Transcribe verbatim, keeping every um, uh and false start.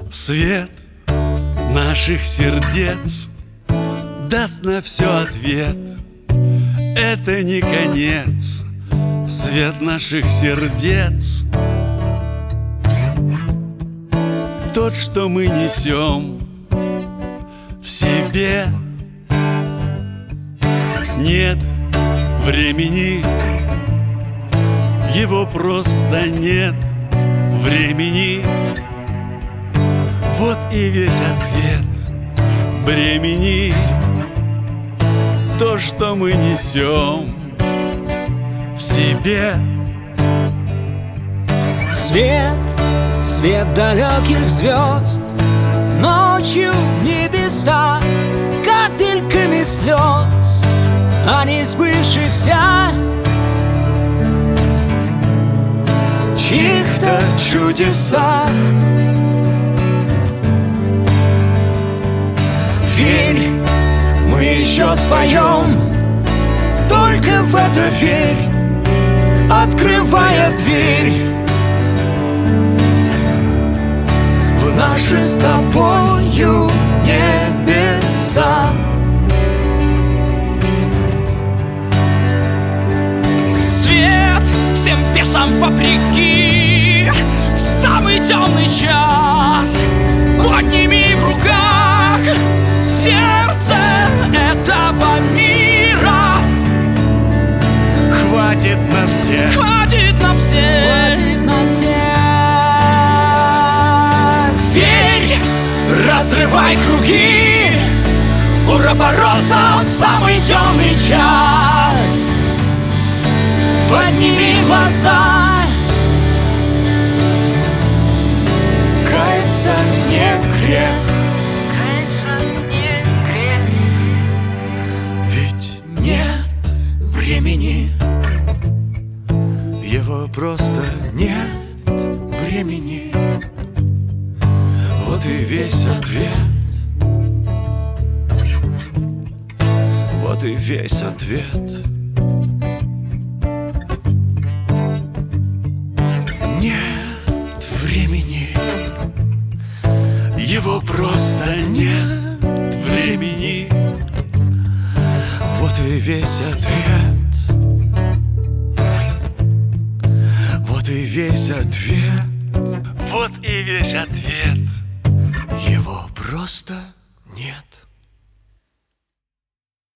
Свет наших сердец даст на все ответ. Это не конец. Свет наших сердец, тот, что мы несем в себе. Нет времени, его просто нет времени. Вот и весь ответ. Бремени то, что мы несем в себе. Свет, свет далеких звезд, ночью в небеса капельками слез, а не сбывшихся чьих-то чудесах. Верь, мы еще споем, только в это верь, открывая дверь в наши с тобою небеса. Свет всем бесам вопреки, в самый темный час подними в руках сердце этого мира. Хватит на всех, Хватит на всех, Хватит на всех. Верь, разрывай круги, уроборосов в самый темный час. Подними глаза, Каяться не грех, ведь нет времени, его просто нет времени. Вот и весь ответ. Вот и весь ответ. Нет времени, его просто нет времени. Вот и весь ответ. Вот и весь ответ. Вот и весь ответ. Его просто нет.